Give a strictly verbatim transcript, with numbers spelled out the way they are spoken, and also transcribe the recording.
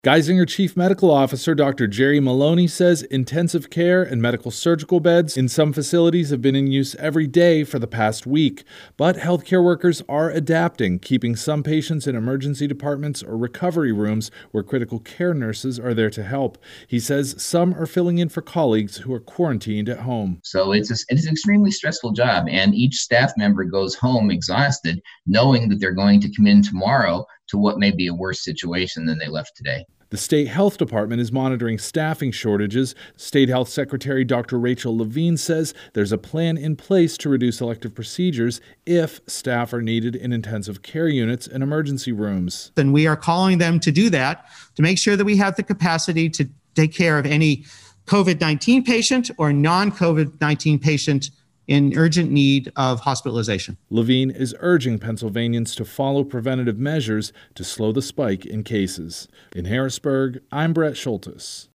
Geisinger Chief Medical Officer Doctor Jerry Maloney says intensive care and medical surgical beds in some facilities have been in use every day for the past week. But healthcare workers are adapting, keeping some patients in emergency departments or recovery rooms where critical care nurses are there to help. He says some are filling in for colleagues who are quarantined at home. So it's, a, it's an extremely stressful job, and each staff member goes home exhausted, knowing that they're going to come in tomorrow to what may be a worse situation than they left today. The state health department is monitoring staffing shortages. State Health Secretary Doctor Rachel Levine says there's a plan in place to reduce elective procedures if staff are needed in intensive care units and emergency rooms. Then we are calling them to do that, to make sure that we have the capacity to take care of any COVID nineteen patient or non-COVID nineteen patient in urgent need of hospitalization. Levine is urging Pennsylvanians to follow preventative measures to slow the spike in cases. In Harrisburg, I'm Brett Schultes.